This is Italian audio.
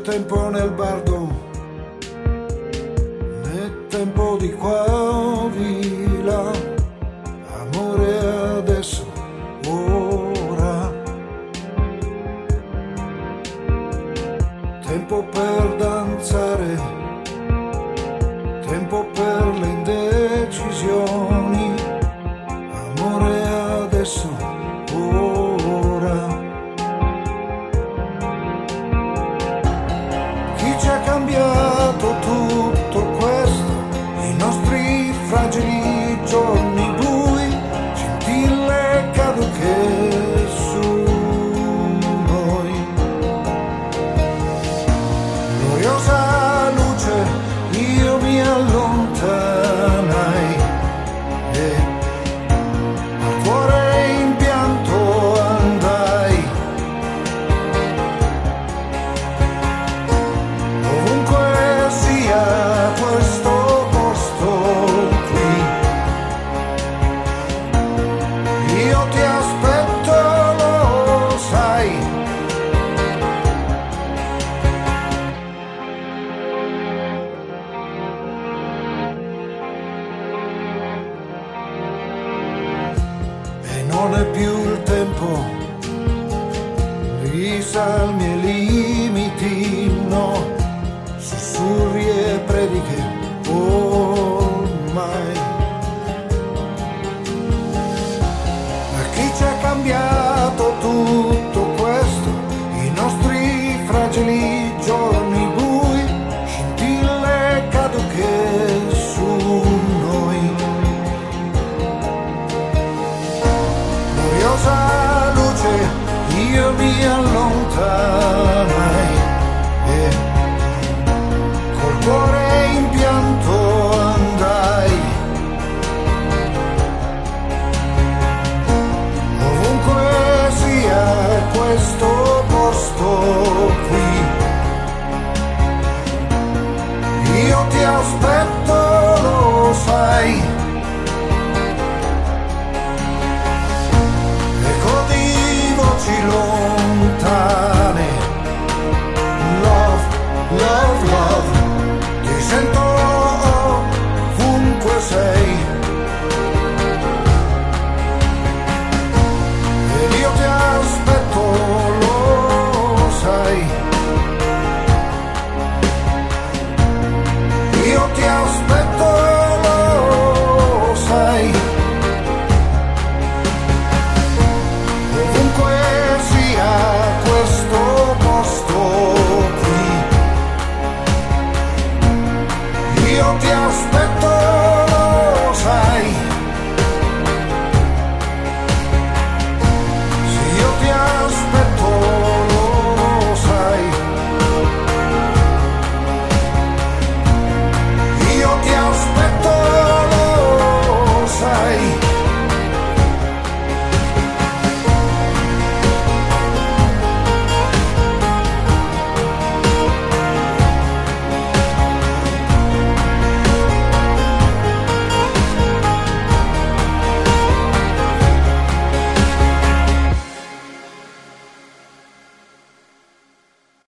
tempo nel bardo, né tempo di qua o di là, amore adesso, ora, tempo per danzare, tempo per le indecisioni, amore adesso, ora. Chi ci ha cambiato tutto questo, i nostri fragili giorni bui, scintille caduche su noi. Gloriosa luce, io mi allontanai e al cuore in pianto andai. Ovunque sia questo posto qui, io ti aspetto, lo sai. E non è più il tempo di salmi e limiti, no, sussurri e prediche ormai. Ma chi ci ha cambiato tu?